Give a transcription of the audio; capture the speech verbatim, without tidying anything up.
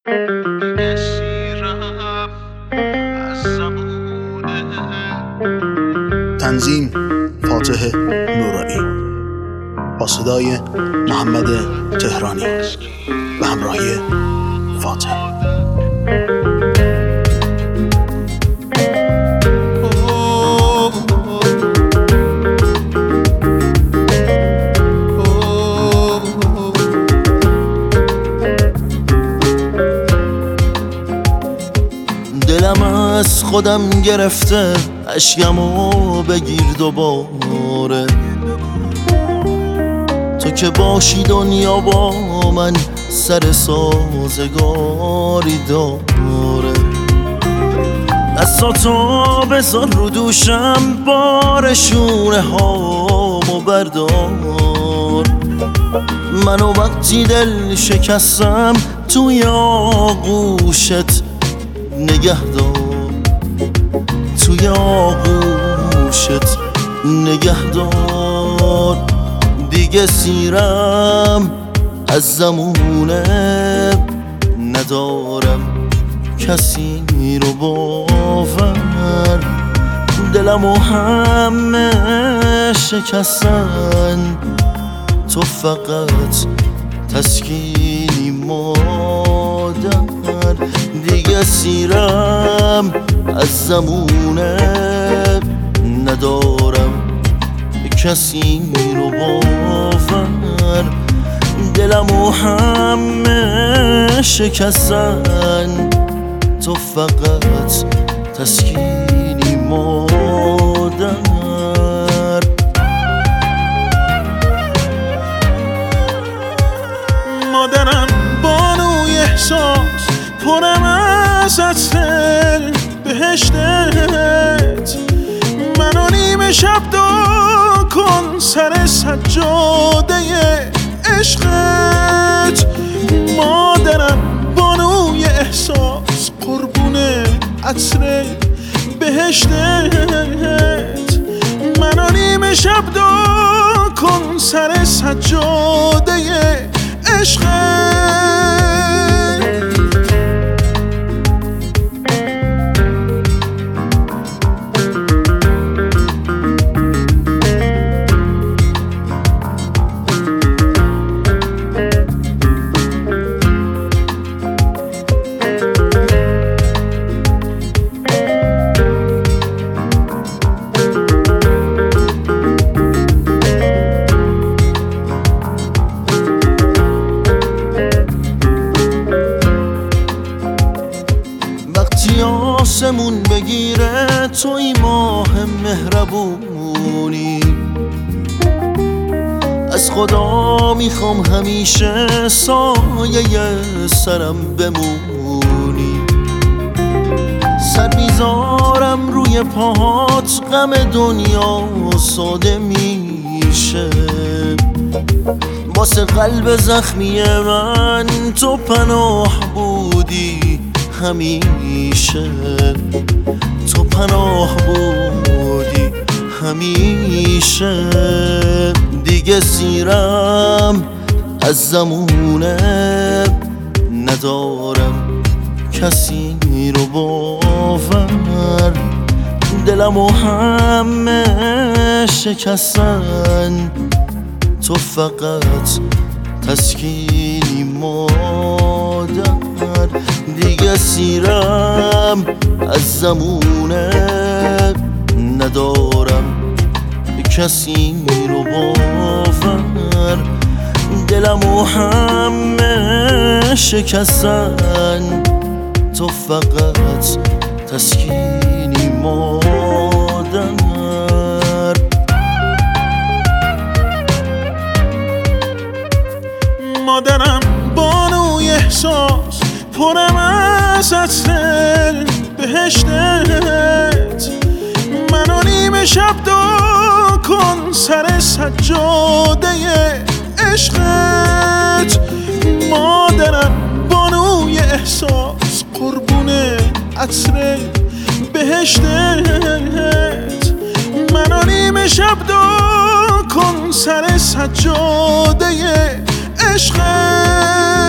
تنظیم فاتح نورایی با صدای محمد تهرانی به همراهی فاتح. دلم از خودم گرفته، اشکمو بگیر دوباره. تو که باشی دنیا با من سر سازگاری داره. دستاتو بذار رو دوشم، بار شونه هامو بردار. منو وقتی دل شکستم توی آغوشت نگه دار، توی آغوشت نگه دار. دیگه سیرم از زمونه ندارم کسی رو باور. دلمو همه شکستن، تو فقط تسکینی مادر. دیگه سیرم از زمونه ندارم کسی رو باور. دلمو همه شکستن، تو فقط تسکینی مادر. مادرم بانوی احساس، پرم از عطر بهشتت. منو نیمه شب دعا کن سر سجاده عشقت. مادرم بانوی احساس، قربون عطر بهشتت. منو نیمه شب دعا کن سر سجاده عشقت. آسمون بگیره توی ماه مهربونی، از خدا میخوام همیشه سایه سرم بمونی. سر میذارم روی پاهات، غم دنیا ساده میشه. واسه قلب زخمی من تو پناه بودی همیشه. تو پناه بودی همیشه. دیگه سیرم از زمونه ندارم کسی رو باور. دلمو همه شکستن، تو فقط تسکینی مادر. دیگه سیرم از زمونه ندارم کسی رو باور. دلمو همه شکستن، تو فقط تسکینی مادر. مادرم بانوی احساس، پرم از عطر بهشتت. منو نیمه شب دعا کن سر سجاده عشقت. مادرم بانوی احساس، قربون عطر بهشتت. منو نیمه شب دعا کن سر سجاده عشقت.